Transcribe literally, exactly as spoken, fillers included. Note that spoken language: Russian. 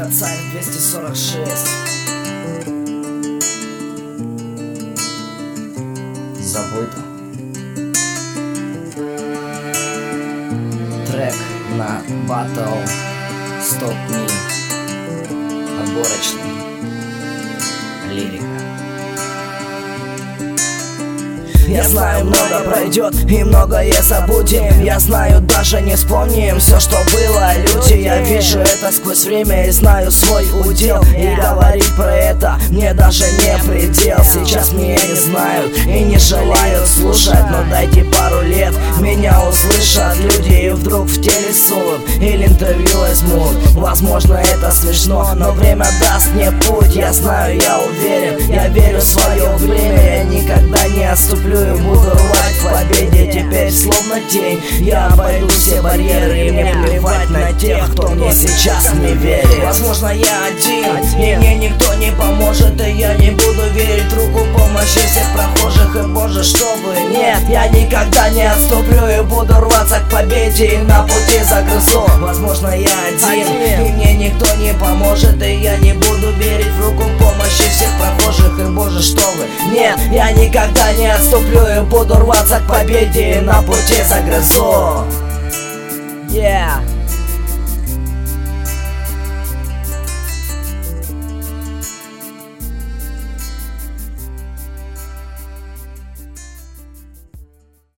Это Царь двести сорок шесть. Забыто. Трек на батл Stop Me. Отборочный. Лирика. Я знаю, много пройдет и многое забудем. Я знаю, даже не вспомним все, что было. Люди, я вижу это сквозь время и знаю свой удел. И говорить про это мне даже не предел. Сейчас меня не знают и не желают слушать, но дайте пару лет, меня услышат люди и вдруг в теле сунут или интервью возьмут. Возможно, это смешно, но время даст мне путь. Я знаю, я уверен, я верю в свое время. Я никогда не отступлю и буду рвать к победе. Теперь словно тень я обойду все барьеры, и мне плевать на тех, кто мне сейчас не верит. Возможно, я один, и мне никто не поможет, и я не буду верить в руку помощи всех прохожих. И боже, чтобы нет, я никогда не отступлю и буду рваться к победе, и на пути загрызу. Возможно, я один, и мне никто не поможет, и я не буду верить в руку помощи всех прохожих. И боже, что вы, нет, я никогда не отступлю и буду рваться к победе, и на пути загрызу. Yeah.